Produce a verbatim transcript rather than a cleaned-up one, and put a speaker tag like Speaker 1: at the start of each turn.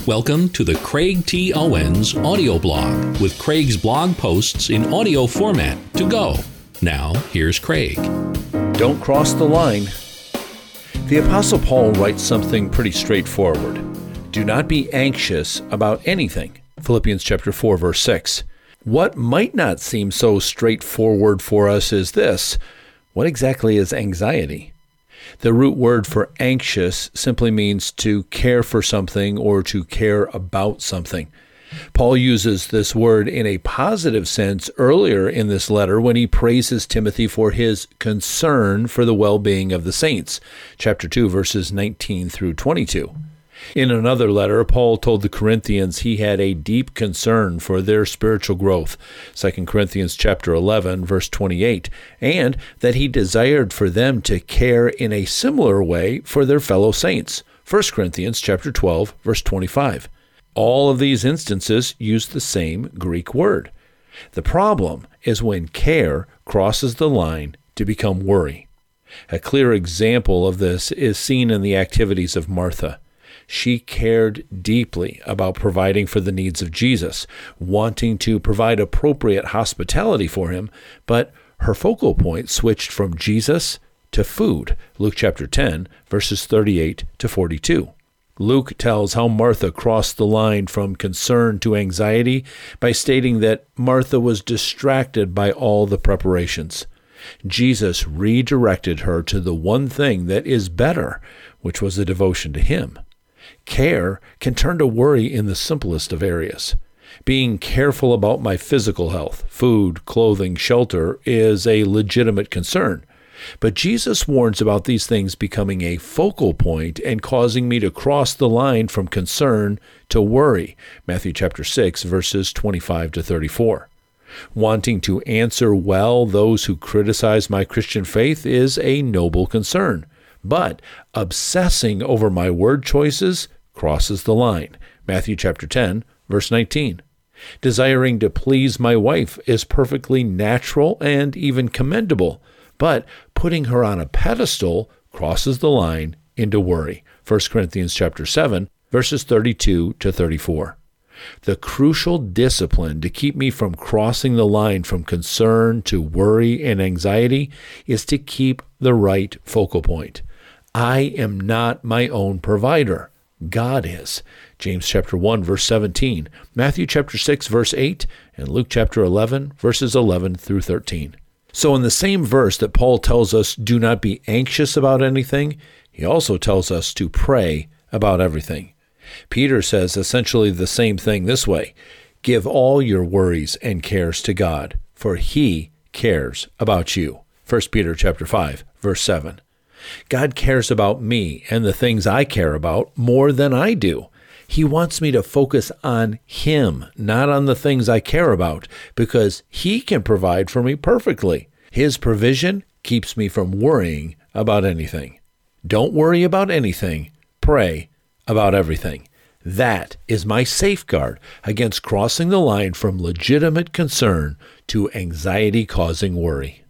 Speaker 1: Welcome to the Craig T. Owens audio blog with Craig's blog posts in audio format to go. Now, here's Craig.
Speaker 2: Don't cross the line. The Apostle Paul writes something pretty straightforward. Do not be anxious about anything. Philippians chapter four, verse six. What might not seem so straightforward for us is this. What exactly is anxiety? The root word for anxious simply means to care for something or to care about something. Paul uses this word in a positive sense earlier in this letter when he praises Timothy for his concern for the well-being of the saints, chapter two, verses nineteen through twenty-two. In another letter, Paul told the Corinthians he had a deep concern for their spiritual growth, Second Corinthians chapter eleven, verse twenty-eight, and that he desired for them to care in a similar way for their fellow saints, First Corinthians chapter twelve, verse twenty-five. All of these instances use the same Greek word. The problem is when care crosses the line to become worry. A clear example of this is seen in the activities of Martha. She cared deeply about providing for the needs of Jesus, wanting to provide appropriate hospitality for him, but her focal point switched from Jesus to food, Luke chapter ten, verses thirty-eight to forty-two. Luke tells how Martha crossed the line from concern to anxiety by stating that Martha was distracted by all the preparations. Jesus redirected her to the one thing that is better, which was a devotion to him. Care can turn to worry in the simplest of areas. Being careful about my physical health, food, clothing, shelter is a legitimate concern. But Jesus warns about these things becoming a focal point and causing me to cross the line from concern to worry, Matthew chapter six, verses twenty-five to thirty-four. Wanting to answer well those who criticize my Christian faith is a noble concern. But obsessing over my word choices crosses the line. Matthew chapter ten, verse nineteen. Desiring to please my wife is perfectly natural and even commendable, but putting her on a pedestal crosses the line into worry. First Corinthians chapter seven, verses thirty-two to thirty-four. The crucial discipline to keep me from crossing the line from concern to worry and anxiety is to keep the right focal point. I am not my own provider. God is. James chapter one, verse seventeen, Matthew chapter six, verse eight, and Luke chapter eleven, verses eleven through thirteen. So in the same verse that Paul tells us, do not be anxious about anything, he also tells us to pray about everything. Peter says essentially the same thing this way: give all your worries and cares to God, for he cares about you. First Peter chapter five, verse seven. God cares about me and the things I care about more than I do. He wants me to focus on him, not on the things I care about, because he can provide for me perfectly. His provision keeps me from worrying about anything. Don't worry about anything. Pray about everything. That is my safeguard against crossing the line from legitimate concern to anxiety-causing worry.